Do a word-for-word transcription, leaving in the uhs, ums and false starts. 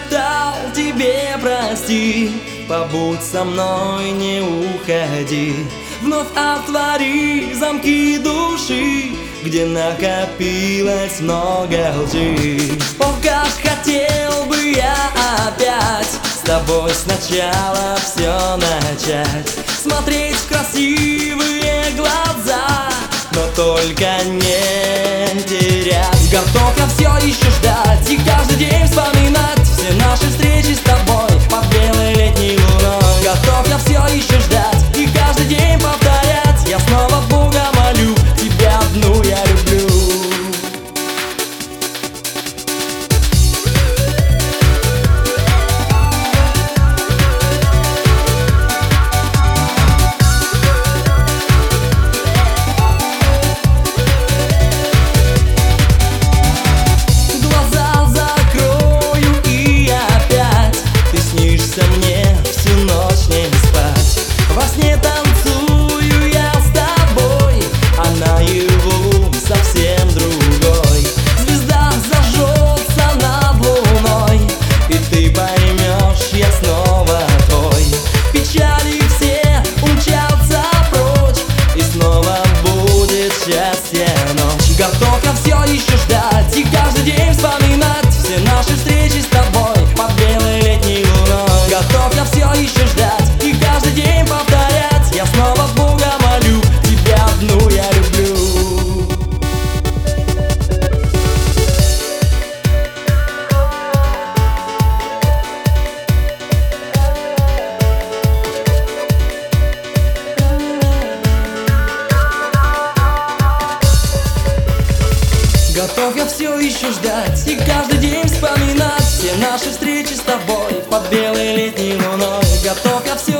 шептал тебе прости, побудь со мной, не уходи. Вновь отвори замки души, где накопилось много лжи. Ох, как хотел бы я опять с тобой сначала все начать, смотреть в красивые глаза, но только не терять. Готов я все еще ждать и каждый день вспоминать все наши встречи с тобой под белой летней луной. Готов я все еще ждать и каждый день повторять: я снова Бога молю, тебя одну я люблю. Мне всю ночь не спать, во сне танцую я с тобой, а наяву совсем другой. Звезда зажжется над луной, и ты поймешь, я снова твой. Печали все умчатся прочь, и снова будет счастье ночь. Готов я все еще ждать и каждый день вспоминать все наши встречи с тобой под белой летней луной. Готов я все еще ждать и каждый день повторять: я снова Бога молю, тебя одну я люблю. Готов я все еще ждать и каждый день вспоминать все наши встречи с тобой под белой летней луной. Готов я все